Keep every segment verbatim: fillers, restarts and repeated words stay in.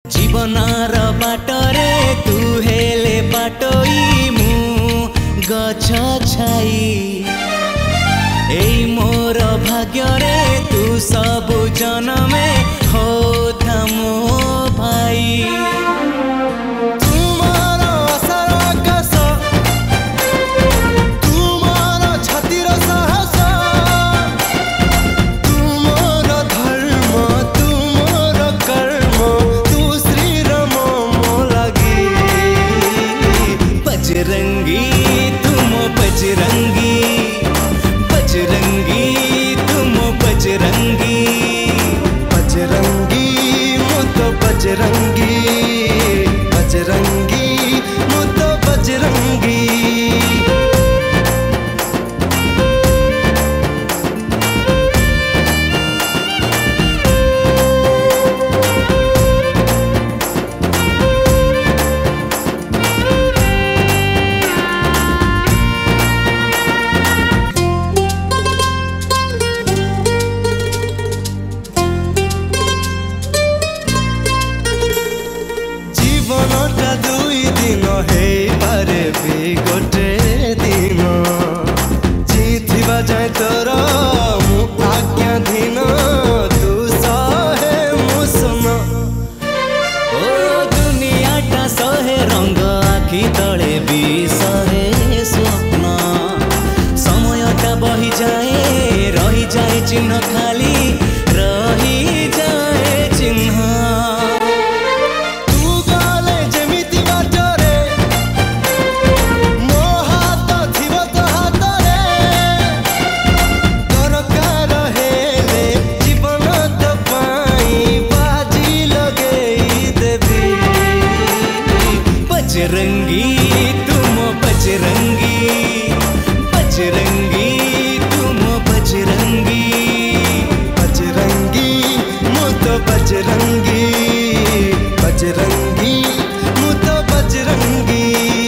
जीवनार बाटरे तू हेले बाटोई मु गछ छाई एई मोर भाग्य तू सबु जनमे होता मो भाई। बजरंगी तुम बजरंगी बजरंगी तुम बजरंगी बजरंगी मु तो बजरंगी बजरंगी मु तो बजरंगी। जीवनटा दुई दिन हे पारे भी गोटे दिन जीथिबा जाए तोर मु आज्ञा धीन तू सहे मु सुन। ओ दुनियाटा सहे रंग आखि तले भी सहे स्वप्न समयटा बही जाए रही जाए चिन्ह खाली रही जाए चिन्ह। बजरंगी तुम बजरंगी बजरंगी तुम बजरंगी बजरंगी मु तो बजरंगी बजरंगी मु तो बजरंगी।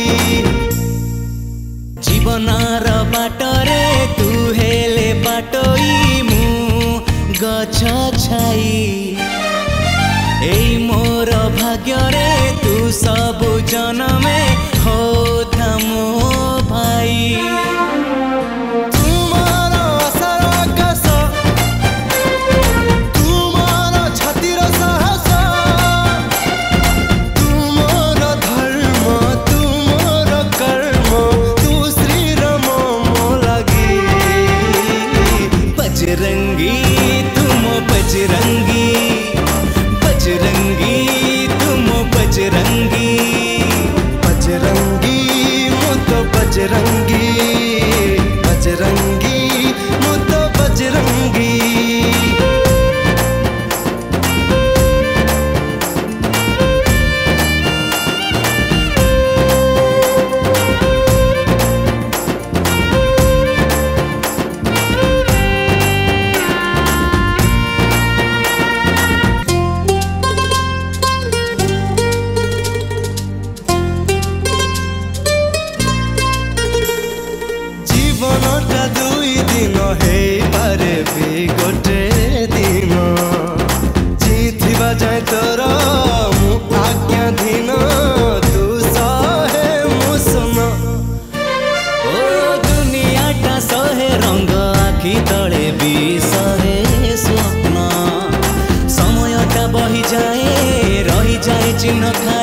जीवनार बाटरे तू हेले बाटोई मु गछ छाई एई मोर भाग्य तू सबु जनमे होता मो भाई। तुमार आशार आकाश तुमार छातिर साहस तुमर धर्म तुमर कर्म तू श्रीराम मो लागी। बजरंगी तुम बजरंगी बजरंगी तुम बजरंगी बजरंगी मु तो बजरंगी बजरंगी मु तो बजरंगी। जीवनटा दुई दिन हे पारे भी गोटे दिन जीथिबा जाए तोर मु आज्ञा धीन तू सहे मु सुन। ओ दुनियाटा सहे रंग आखि तले भी सहे स्वप्न समयटा बही जाए रही जाए चिन्ह खाली।